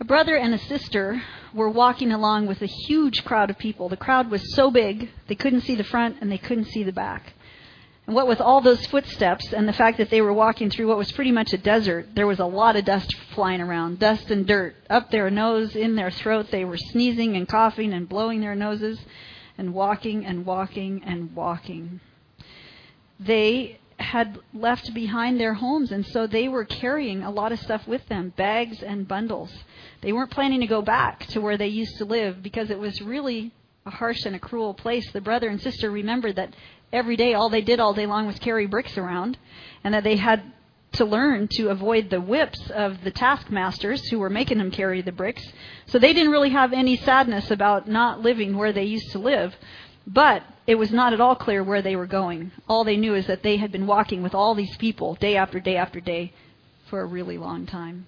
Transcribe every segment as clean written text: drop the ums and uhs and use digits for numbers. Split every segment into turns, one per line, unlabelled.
A brother and a sister were walking along with a huge crowd of people. The crowd was so big, they couldn't see the front and they couldn't see the back. And what with all those footsteps and the fact that they were walking through what was pretty much a desert, there was a lot of dust flying around, dust and dirt up their nose, in their throat. They were sneezing and coughing and blowing their noses and walking and walking and walking. They had left behind their homes, and so they were carrying a lot of stuff with them, bags and bundles. They weren't planning to go back to where they used to live because it was really a harsh and a cruel place. The brother and sister remembered that every day, all they did all day long was carry bricks around, and that they had to learn to avoid the whips of the taskmasters who were making them carry the bricks. So they didn't really have any sadness about not living where they used to live. But it was not at all clear where they were going. All they knew is that they had been walking with all these people day after day after day for a really long time.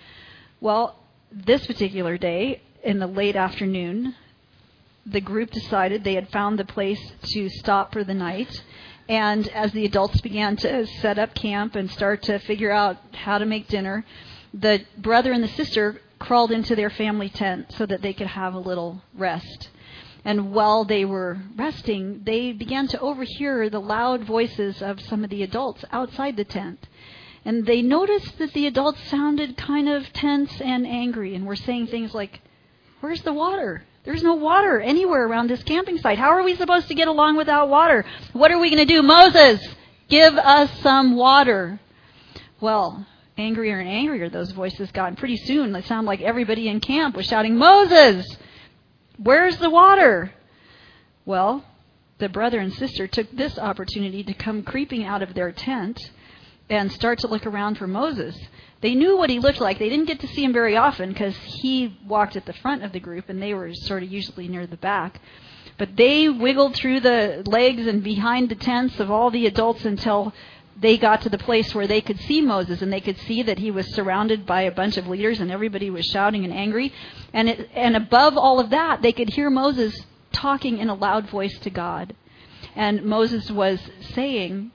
Well, this particular day, in the late afternoon, the group decided they had found the place to stop for the night. And as the adults began to set up camp and start to figure out how to make dinner, the brother and the sister crawled into their family tent so that they could have a little rest. And while they were resting, they began to overhear the loud voices of some of the adults outside the tent. And they noticed that the adults sounded kind of tense and angry and were saying things like, "Where's the water? There's no water anywhere around this camping site. How are we supposed to get along without water? What are we going to do? Moses, give us some water." Well, angrier and angrier those voices got. And pretty soon, it sounded like everybody in camp was shouting, "Moses, where's the water?" Well, the brother and sister took this opportunity to come creeping out of their tent and start to look around for Moses. They knew what he looked like. They didn't get to see him very often because he walked at the front of the group and they were sort of usually near the back. But they wiggled through the legs and behind the tents of all the adults until they got to the place where they could see Moses, and they could see that he was surrounded by a bunch of leaders and everybody was shouting and angry. And above all of that, they could hear Moses talking in a loud voice to God. And Moses was saying,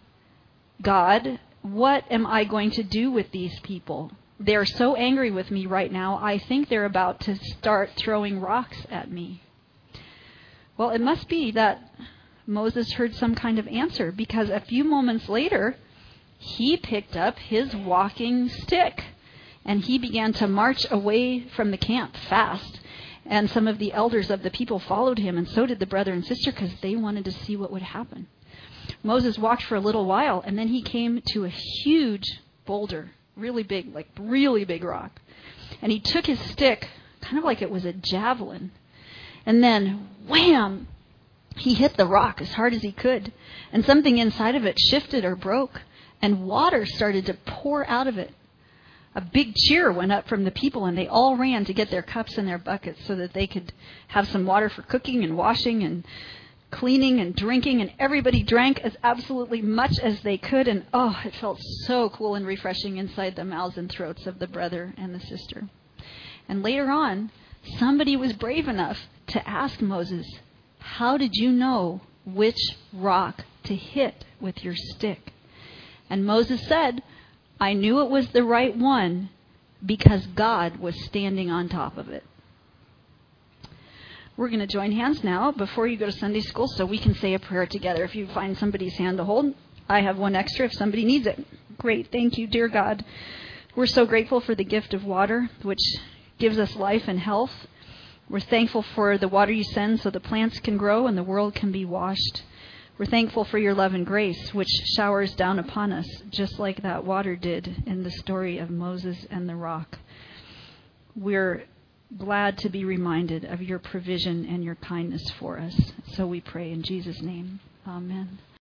"God, what am I going to do with these people? They're so angry with me right now. I think they're about to start throwing rocks at me." Well, it must be that Moses heard some kind of answer, because a few moments later, he picked up his walking stick and he began to march away from the camp fast. And some of the elders of the people followed him, and so did the brother and sister, because they wanted to see what would happen. Moses walked for a little while, and then he came to a huge boulder, really big, like really big rock. And he took his stick, kind of like it was a javelin, and then wham! He hit the rock as hard as he could, and something inside of it shifted or broke, and water started to pour out of it. A big cheer went up from the people, and they all ran to get their cups and their buckets so that they could have some water for cooking and washing and cleaning and drinking, and everybody drank as absolutely much as they could, and it felt so cool and refreshing inside the mouths and throats of the brother and the sister. And later on, somebody was brave enough to ask Moses, "How did you know which rock to hit with your stick?" And Moses said, "I knew it was the right one because God was standing on top of it." We're going to join hands now before you go to Sunday school so we can say a prayer together. If you find somebody's hand to hold, I have one extra if somebody needs it. Great. Thank you, dear God. We're so grateful for the gift of water, which gives us life and health. We're thankful for the water you send so the plants can grow and the world can be washed. We're thankful for your love and grace, which showers down upon us, just like that water did in the story of Moses and the rock. We're glad to be reminded of your provision and your kindness for us. So we pray in Jesus' name. Amen.